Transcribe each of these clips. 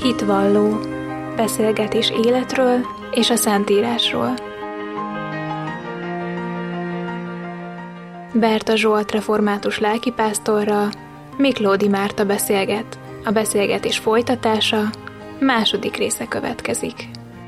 Hitvalló, beszélgetés életről és a Szentírásról. Berta Zsolt református lelkipásztorral Miklódi Márta beszélget. A beszélgetés folytatása második része következik.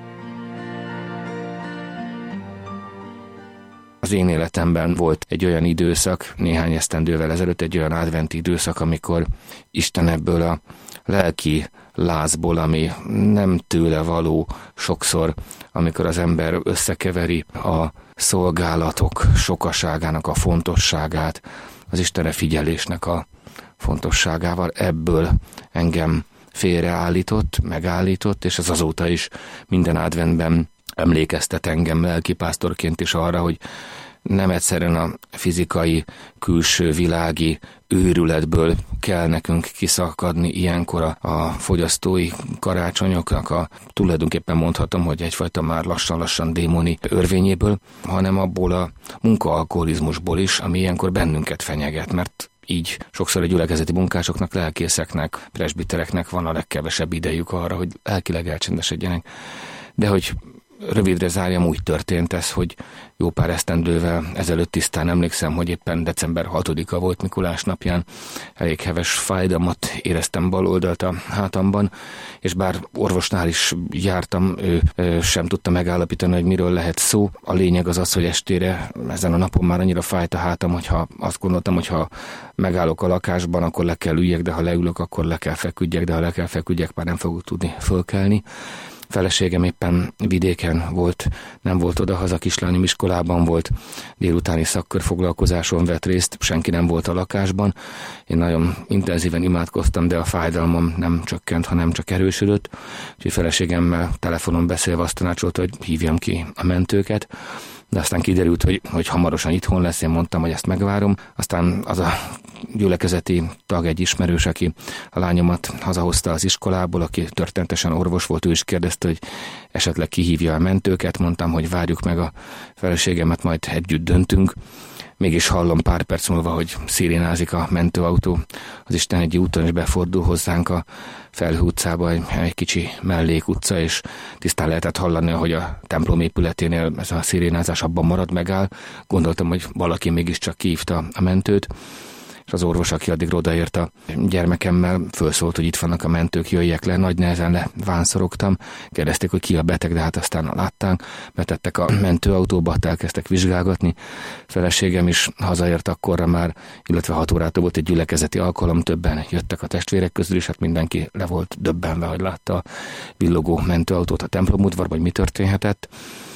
Az én életemben volt egy olyan időszak, néhány esztendővel ezelőtt egy olyan adventi időszak, amikor Isten ebből a lelki lázból, ami nem tőle való sokszor, amikor az ember összekeveri a szolgálatok sokaságának a fontosságát, az Istenre figyelésnek a fontosságával, ebből engem félreállított, megállított, és az azóta is minden adventben emlékeztet engem lelkipásztorként is arra, hogy nem egyszerűen a fizikai, külső világi őrületből kell nekünk kiszakadni ilyenkor a fogyasztói karácsonyoknak tulajdonképpen mondhatom, hogy egyfajta már lassan-lassan démoni örvényéből, hanem abból a munkaalkoholizmusból is, ami ilyenkor bennünket fenyeget, mert így sokszor a gyülekezeti munkásoknak, lelkészeknek, presbitereknek van a legkevesebb idejük arra, hogy lelkileg elcsendesedjenek. De hogy rövidre zárjam, úgy történt ez, hogy jó pár esztendővel ezelőtt tisztán emlékszem, hogy éppen december 6-a volt Mikulás napján. Elég heves fájdalmat éreztem bal oldalt a hátamban, és bár orvosnál is jártam, ő sem tudta megállapítani, hogy miről lehet szó. A lényeg az, hogy estére ezen a napon már annyira fájt a hátam, hogyha azt gondoltam, hogy ha megállok a lakásban, akkor le kell üljek, de ha leülök, akkor le kell feküdjek, de ha le kell feküdjek, már nem fogok tudni fölkelni. Feleségem éppen vidéken volt, nem volt odahaza, Kislányi iskolában volt, délutáni szakkörfoglalkozáson vett részt, senki nem volt a lakásban. Én nagyon intenzíven imádkoztam, de a fájdalmam nem csökkent, hanem csak erősödött. Úgyhogy feleségemmel telefonon beszélve azt tanácsolta, hogy hívjam ki a mentőket. De aztán kiderült, hogy hamarosan itthon lesz, én mondtam, hogy ezt megvárom. Aztán az a gyülekezeti tag, egy ismerős, aki a lányomat hazahozta az iskolából, aki történetesen orvos volt, ő is kérdezte, hogy esetleg kihívja a mentőket. Mondtam, hogy várjuk meg a feleségemet, majd együtt döntünk. Mégis hallom pár perc múlva, hogy szirénázik a mentőautó. Az Istenhegyi úton is befordul hozzánk a Felhő utcába, egy kicsi mellékutca, és tisztán lehetett hallani, hogy a templom épületénél ez a szirénázás abban marad, megáll. Gondoltam, hogy valaki mégiscsak kihívta a mentőt, és az orvos, aki addig odaért a gyermekemmel, fölszólt, hogy itt vannak a mentők, jöjjek le, nagy nehezen levánszorogtam. Kérdezték, hogy ki a beteg, de hát aztán látták, betettek a mentőautóba, elkezdtek vizsgálgatni. Feleségem is hazaért akkorra már, illetve 6 órától volt egy gyülekezeti alkalom, többen jöttek a testvérek közül, és hát mindenki le volt döbbenve, hogy látta a villogó mentőautót a templomudvarban, hogy mi történhetett.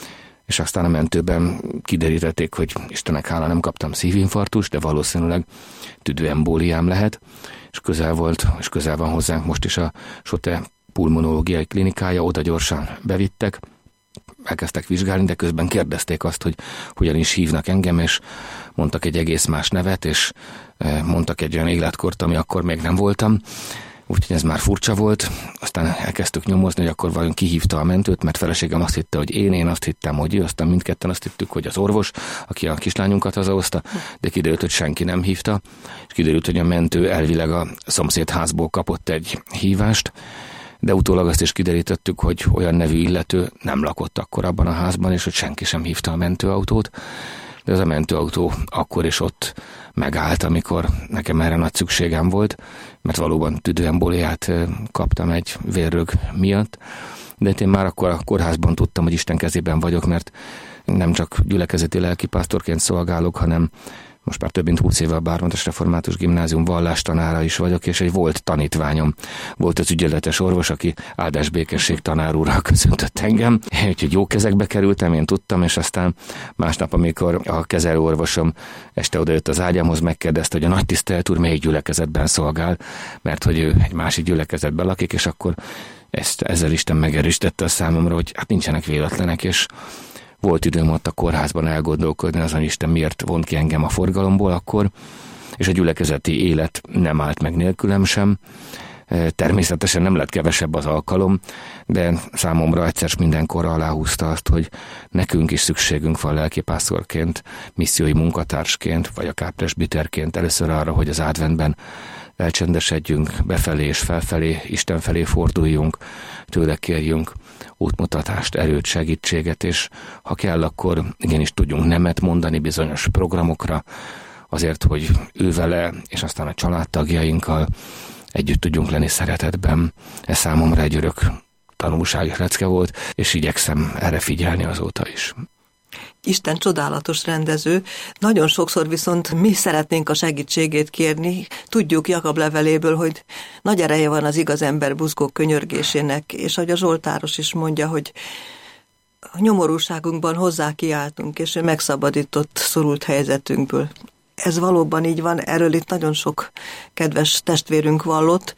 És aztán a mentőben kiderítették, hogy Istennek hála nem kaptam szívinfarktust, de valószínűleg tüdőembóliám lehet, és közel van hozzánk most is a Sote pulmonológiai klinikája, oda gyorsan bevittek, elkezdtek vizsgálni, de közben kérdezték azt, hogy hogyan is hívnak engem, és mondtak egy egész más nevet, és mondtak egy olyan életkort, ami akkor még nem voltam. Úgyhogy ez már furcsa volt, aztán elkezdtük nyomozni, hogy akkor vajon kihívta a mentőt, mert feleségem azt hitte, hogy én azt hittem, hogy ő, aztán mindketten azt hittük, hogy az orvos, aki a kislányunkat hazahozta, de kiderült, hogy senki nem hívta, és kiderült, hogy a mentő elvileg a szomszédházból kapott egy hívást, de utólag azt is kiderítettük, hogy olyan nevű illető nem lakott akkor abban a házban, és hogy senki sem hívta a mentőautót, de az a mentőautó akkor is ott megállt, amikor nekem erre nagy szükségem volt, mert valóban tüdőembóliát kaptam egy vérrög miatt, de én már akkor a kórházban tudtam, hogy Isten kezében vagyok, mert nem csak gyülekezeti lelkipásztorként szolgálok, hanem most már több mint 20 éve a Bármondas Református Gimnázium vallástanára is vagyok, és egy volt tanítványom volt az ügyeletes orvos, aki áldás békesség tanár úrral köszöntött engem. Úgyhogy jó kezekbe kerültem, én tudtam, és aztán másnap, amikor a kezelőorvosom este odajött az ágyamhoz, megkérdezte, hogy a nagy tisztelt úr melyik gyülekezetben szolgál, mert hogy ő egy másik gyülekezetben lakik, és akkor ezzel Isten megerősítette a számomra, hogy hát nincsenek véletlenek, és volt időm ott a kórházban elgondolkodni azon, Isten miért vont ki engem a forgalomból akkor, és a gyülekezeti élet nem állt meg nélkülem sem. Természetesen nem lett kevesebb az alkalom, de számomra egyszer mindenkorra aláhúzta azt, hogy nekünk is szükségünk van lelkipásztorként, missziói munkatársként, vagy akár presbiterként először arra, hogy az adventben elcsendesedjünk, befelé és felfelé, Isten felé forduljunk, tőle kérjünk útmutatást, erőt, segítséget, és ha kell, akkor igenis tudjunk nemet mondani bizonyos programokra, azért, hogy ő vele, és aztán a családtagjainkkal együtt tudjunk lenni szeretetben. Ez számomra egy örök tanulság és lecke volt, és igyekszem erre figyelni azóta is. Isten csodálatos rendező, nagyon sokszor viszont mi szeretnénk a segítségét kérni. Tudjuk Jakab leveléből, hogy nagy ereje van az igaz ember buzgó könyörgésének, és ahogy a Zsoltáros is mondja, hogy a nyomorúságunkban hozzá kiáltunk, és ő megszabadított szorult helyzetünkből. Ez valóban így van, erről itt nagyon sok kedves testvérünk vallott.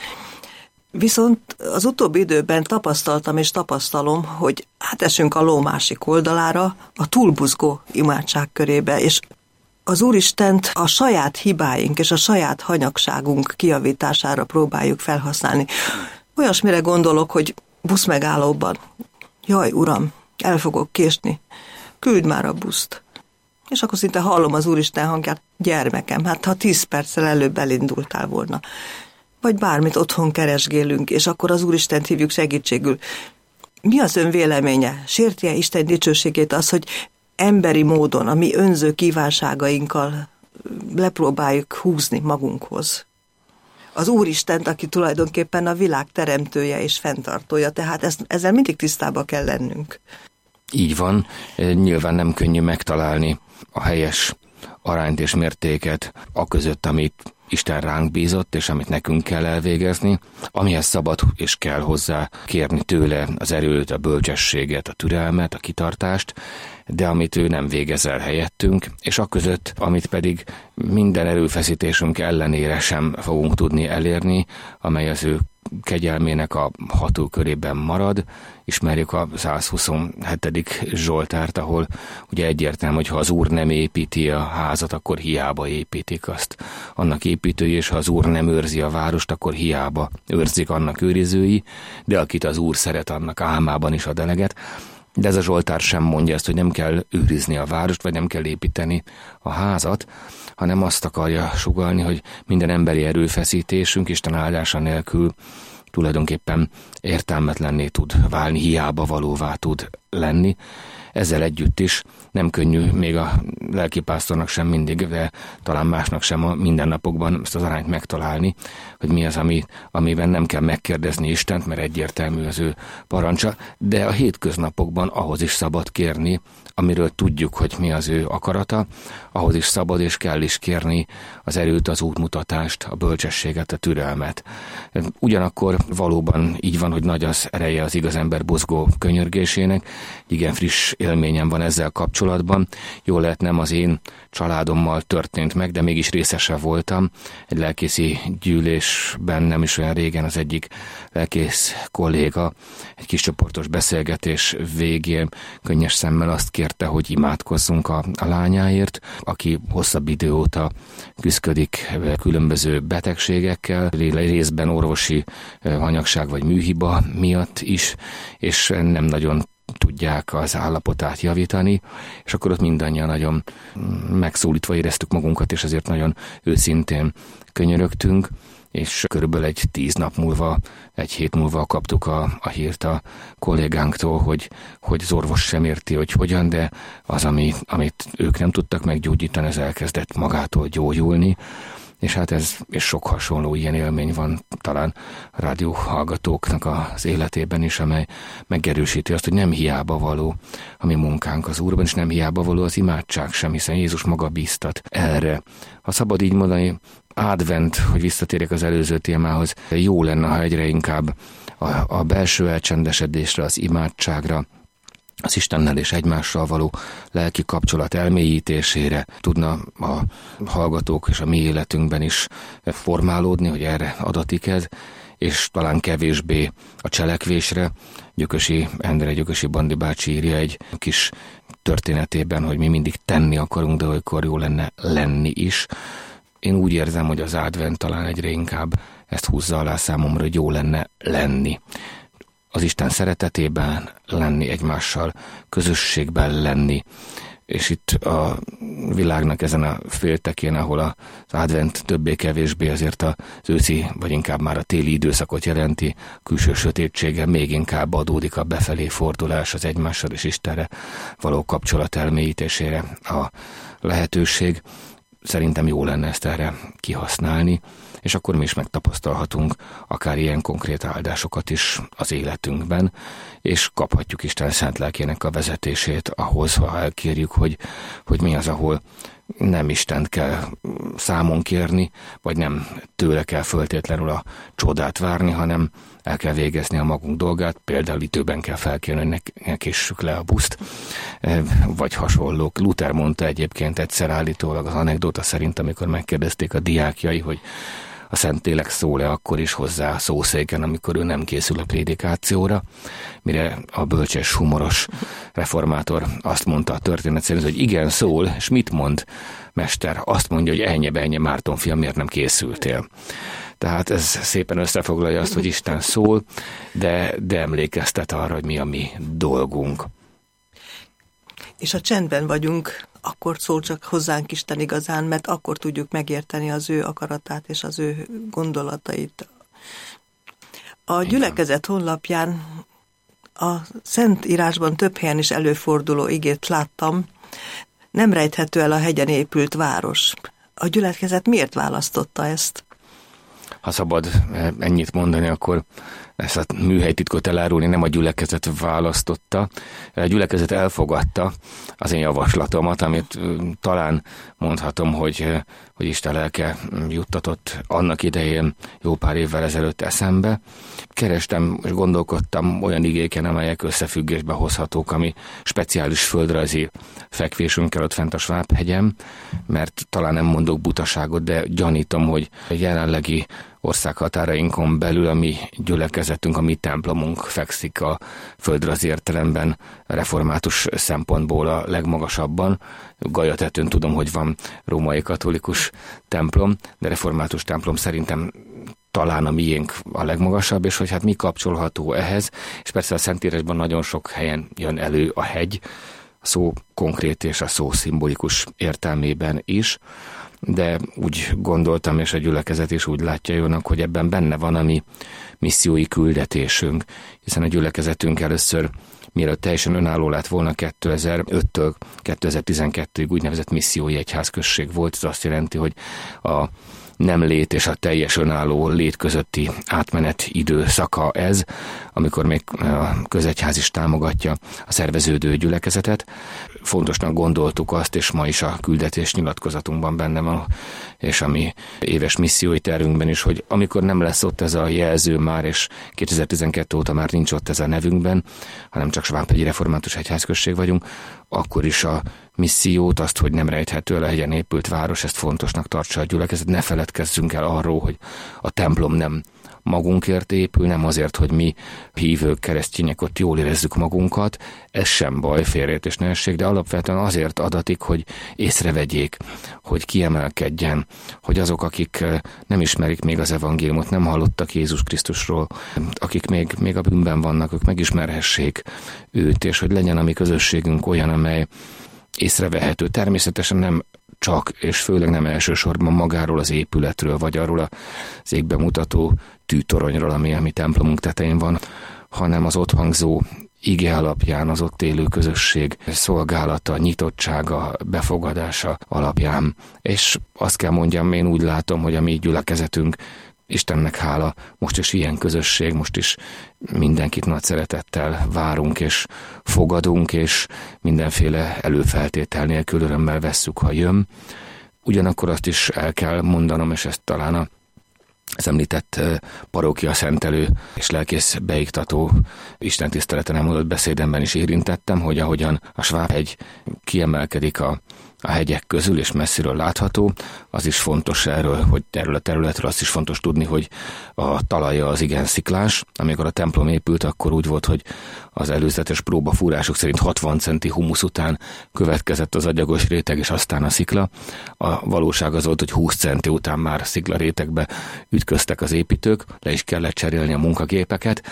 Viszont az utóbbi időben tapasztaltam és tapasztalom, hogy átesünk a ló másik oldalára, a túlbuzgó imádság körébe, és az Úristent a saját hibáink és a saját hanyagságunk kijavítására próbáljuk felhasználni. Olyasmire gondolok, hogy buszmegállóban, jaj, Uram, el fogok késni, küld már a buszt. És akkor szinte hallom az Úristen hangját, gyermekem, hát ha 10 perccel előbb elindultál volna. Vagy bármit otthon keresgélünk, és akkor az Úristent hívjuk segítségül. Mi az ön véleménye? Sérti-e Isten dicsőségét az, hogy emberi módon, a mi önző kívánságainkkal lepróbáljuk húzni magunkhoz? Az Úristent, aki tulajdonképpen a világ teremtője és fenntartója, tehát ezzel mindig tisztába kell lennünk. Így van, nyilván nem könnyű megtalálni a helyes arányt és mértéket aközött, amit Isten ránk bízott, és amit nekünk kell elvégezni, amihez szabad és kell hozzá kérni tőle az erőt, a bölcsességet, a türelmet, a kitartást, de amit ő nem végez el helyettünk, és aközött, amit pedig minden erőfeszítésünk ellenére sem fogunk tudni elérni, amely az ő kegyelmének a hatókörében marad. Ismerjük a 127. Zsoltárt, ahol ugye egyértelmű, hogy ha az Úr nem építi a házat, akkor hiába építik azt. Annak építői, és ha az Úr nem őrzi a várost, akkor hiába őrzik annak őrizői, de akit az Úr szeret, annak álmában is ad eleget. De ez a Zsoltár sem mondja ezt, hogy nem kell őrizni a várost, vagy nem kell építeni a házat, hanem azt akarja sugallni, hogy minden emberi erőfeszítésünk Isten áldása nélkül tulajdonképpen értelmetlenné tud válni, hiába valóvá tud lenni. Ezzel együtt is nem könnyű még a lelkipásztornak sem mindig, de talán másnak sem a mindennapokban ezt az arányt megtalálni, hogy mi az, amiben nem kell megkérdezni Istent, mert egyértelmű az ő parancsa, de a hétköznapokban ahhoz is szabad kérni, amiről tudjuk, hogy mi az ő akarata, ahhoz is szabad és kell is kérni az erőt, az útmutatást, a bölcsességet, a türelmet. Ugyanakkor valóban így van, hogy nagy az ereje az igaz ember buzgó könyörgésének. Igen friss élményem van ezzel kapcsolatban. Jól lehet, nem az én családommal történt meg, de mégis részese voltam. Egy lelkészi gyűlésben nem is olyan régen az egyik lelkész kolléga egy kis csoportos beszélgetés végén könnyes szemmel azt kérte, hogy imádkozzunk a lányáért, aki hosszabb idő óta küszködik különböző betegségekkel, részben orvosi hanyagság vagy műhiba miatt is, és nem nagyon tudják az állapotát javítani, és akkor ott mindannyian nagyon megszólítva éreztük magunkat, és azért nagyon őszintén könyörögtünk, és körülbelül egy 10 nap múlva, egy hét múlva kaptuk a hírt a kollégánktól, hogy az orvos sem érti, hogy hogyan, de az, amit ők nem tudtak meggyógyítani, ez elkezdett magától gyógyulni, és hát ez és sok hasonló ilyen élmény van talán a rádióhallgatóknak az életében is, amely megerősíti azt, hogy nem hiába való a mi munkánk az Úrban, és nem hiába való az imádság sem, hiszen Jézus maga bíztat erre. Ha szabad így mondani, advent, hogy visszatérjek az előző témához, jó lenne, ha egyre inkább a belső elcsendesedésre, az imádságra, az Istennel és egymással való lelki kapcsolat elmélyítésére tudna a hallgatók és a mi életünkben is formálódni, hogy erre adatik ez, és talán kevésbé a cselekvésre. Gyökösi Endre, Gyökösi Bandi bácsi írja egy kis történetében, hogy mi mindig tenni akarunk, de olykor jó lenne lenni is. Én úgy érzem, hogy az advent talán egyre inkább ezt húzza alá számomra, hogy jó lenne lenni. Az Isten szeretetében lenni, egymással közösségben lenni, és itt a világnak ezen a féltekén, ahol az advent többé-kevésbé azért az őszi, vagy inkább már a téli időszakot jelenti, külső sötétsége, még inkább adódik a befelé fordulás, az egymással és Istenre való kapcsolat elmélyítésére a lehetőség. Szerintem jó lenne ezt erre kihasználni, és akkor mi is megtapasztalhatunk akár ilyen konkrét áldásokat is az életünkben, és kaphatjuk Isten szent lelkének a vezetését ahhoz, ha elkérjük, hogy mi az, ahol nem Istent kell számon kérni, vagy nem tőle kell föltétlenül a csodát várni, hanem el kell végezni a magunk dolgát, például időben kell felkérni, hogy ne késsük le a buszt, vagy hasonlók. Luther mondta egyébként egyszer állítólag az anekdóta szerint, amikor megkérdezték a diákjai, hogy a Szentlélek szól-e akkor is hozzá a szószéken, amikor ő nem készül a prédikációra, mire a bölcses, humoros reformátor azt mondta a történet szerint, hogy igen, szól, és mit mond, mester? Azt mondja, hogy ennyi, Márton fiam, miért nem készültél? Tehát ez szépen összefoglalja azt, hogy Isten szól, de emlékeztet arra, hogy mi a mi dolgunk. És ha csendben vagyunk, akkor szól csak hozzánk Isten igazán, mert akkor tudjuk megérteni az ő akaratát és az ő gondolatait. A gyülekezet honlapján a Szentírásban több helyen is előforduló igét láttam, nem rejthető el a hegyen épült város. A gyülekezet miért választotta ezt? Ha szabad ennyit mondani, akkor ezt a műhelytitkot elárulni nem a gyülekezet választotta. A gyülekezet elfogadta az én javaslatomat, amit talán mondhatom, hogy Isten lelke juttatott annak idején jó pár évvel ezelőtt eszembe. Kerestem és gondolkodtam olyan igéken, amelyek összefüggésbe hozhatók, ami speciális földrajzi fekvésünkkel ott fent a Sváb-hegyen, mert talán nem mondok butaságot, de gyanítom, hogy a jelenlegi országhatárainkon belül a mi gyülekezetünk, a mi templomunk fekszik a földrajzi értelemben református szempontból a legmagasabban. Galyatetőn tudom, hogy van római katolikus templom, de református templom szerintem talán a miénk a legmagasabb, és hogy hát mi kapcsolható ehhez, és persze a Szentírásban nagyon sok helyen jön elő a hegy, a szó konkrét és a szó szimbolikus értelmében is, de úgy gondoltam, és a gyülekezet is úgy látja jónak, hogy ebben benne van a mi missziói küldetésünk, hiszen a gyülekezetünk először, mielőtt teljesen önálló lett volna 2005-től 2012-ig úgynevezett missziói egyházközség volt. Ez azt jelenti, hogy a nem lét és a teljes önálló lét közötti átmenet időszaka ez, amikor még a közegyház is támogatja a szerveződő gyülekezetet. Fontosnak gondoltuk azt, és ma is a küldetés nyilatkozatunkban benne van, és a mi éves missziói tervünkben is, hogy amikor nem lesz ott ez a jelző már, és 2012 óta már nincs ott ez a nevünkben, hanem csak Svábhegyi Református Egyházközség vagyunk, akkor is a missziót, azt, hogy nem rejthető el a hegyen épült város, ezt fontosnak tartsa a gyülekezet. Ne feledkezzünk el arról, hogy a templom nem magunkért épül, nem azért, hogy mi hívők, keresztények ott jól érezzük magunkat, ez sem baj, félreértés ne essék, de alapvetően azért adatik, hogy észrevegyék, hogy kiemelkedjen, hogy azok, akik nem ismerik még az evangéliumot, nem hallottak Jézus Krisztusról, akik még a bűnben vannak, ők megismerhessék őt, és hogy legyen a mi közösségünk olyan, amely észrevehető. Természetesen nem csak, és főleg nem elsősorban magáról az épületről, vagy arról az égbe mutató tűtoronyról, ami a mi templomunk tetején van, hanem az ott hangzó ige alapján, az ott élő közösség szolgálata, nyitottsága, befogadása alapján. És azt kell mondjam, én úgy látom, hogy a mi gyülekezetünk, Istennek hála, most is ilyen közösség, most is mindenkit nagy szeretettel várunk és fogadunk, és mindenféle előfeltétel nélkül örömmel vesszük, ha jön. Ugyanakkor azt is el kell mondanom, és ezt talán az említett parókia szentelő és lelkész beiktató istentiszteleten elmondott beszédemben is érintettem, hogy ahogyan a Svábhegy kiemelkedik a hegyek közül, és messziről látható, az is fontos erről a területről azt is fontos tudni, hogy a talaja az igen sziklás. Amikor a templom épült, akkor úgy volt, hogy az előzetes próbafúrások szerint 60 centi humusz után következett az agyagos réteg, és aztán a szikla. A valóság az volt, hogy 20 centi után már sziklarétegbe ütköztek az építők, le is kellett cserélni a munkagépeket.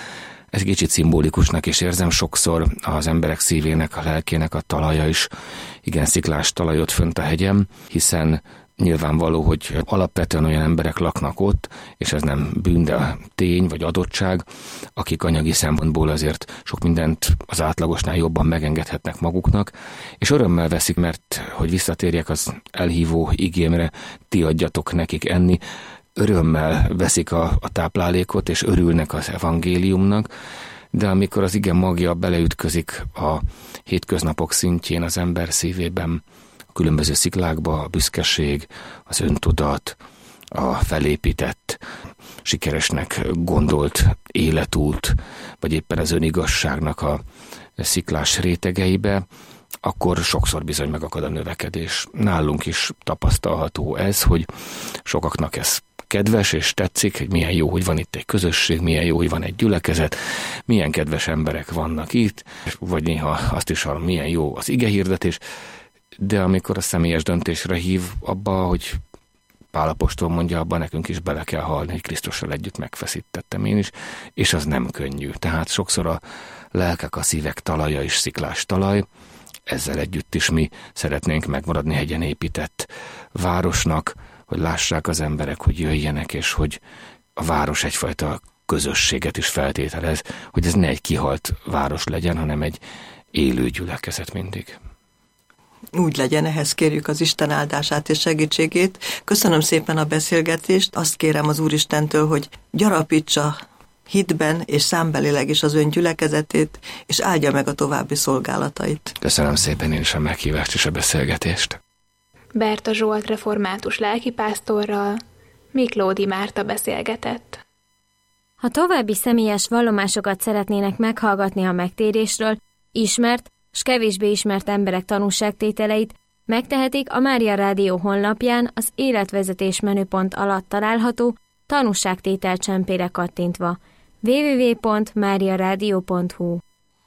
Ez kicsit szimbolikusnak is érzem, sokszor az emberek szívének, a lelkének a talaja is igen sziklás talajot fönt a hegyem, hiszen nyilvánvaló, hogy alapvetően olyan emberek laknak ott, és ez nem bűn, de tény vagy adottság, akik anyagi szempontból azért sok mindent az átlagosnál jobban megengedhetnek maguknak, és örömmel veszik, mert, hogy visszatérjek az elhívó igémre, ti adjatok nekik enni, örömmel veszik a táplálékot, és örülnek az evangéliumnak, de amikor az ige magja beleütközik a hétköznapok szintjén az ember szívében, a különböző sziklákba, a büszkeség, az öntudat, a felépített, sikeresnek gondolt életút, vagy éppen az önigazságnak a sziklás rétegeibe, akkor sokszor bizony megakad a növekedés. Nálunk is tapasztalható ez, hogy sokaknak ez kedves és tetszik, hogy milyen jó, hogy van itt egy közösség, milyen jó, hogy van egy gyülekezet, milyen kedves emberek vannak itt, vagy néha azt is hallom, milyen jó az igehirdetés, de amikor a személyes döntésre hív abba, hogy Pál apostol mondja, abban nekünk is bele kell halni, hogy Krisztussal együtt megfeszítettem én is, és az nem könnyű. Tehát sokszor a lelkek, a szívek talaja is sziklás talaj, ezzel együtt is mi szeretnénk megmaradni hegyen épített városnak, hogy lássák az emberek, hogy jöjjenek, és hogy a város egyfajta közösséget is feltételez, hogy ez ne egy kihalt város legyen, hanem egy élő gyülekezet mindig. Úgy legyen, ehhez kérjük az Isten áldását és segítségét. Köszönöm szépen a beszélgetést, azt kérem az Úristentől, hogy gyarapítsa hitben és számbelileg is az ön gyülekezetét, és áldja meg a további szolgálatait. Köszönöm szépen én is a meghívást és a beszélgetést. Berta Zsolt református lelkipásztorral Miklódi Márta beszélgetett. Ha további személyes vallomásokat szeretnének meghallgatni a megtérésről, ismert s kevésbé ismert emberek tanúságtételeit, megtehetik a Mária Rádió honlapján az életvezetés menüpont alatt található tanúságtétel csempére kattintva www.mariaradio.hu.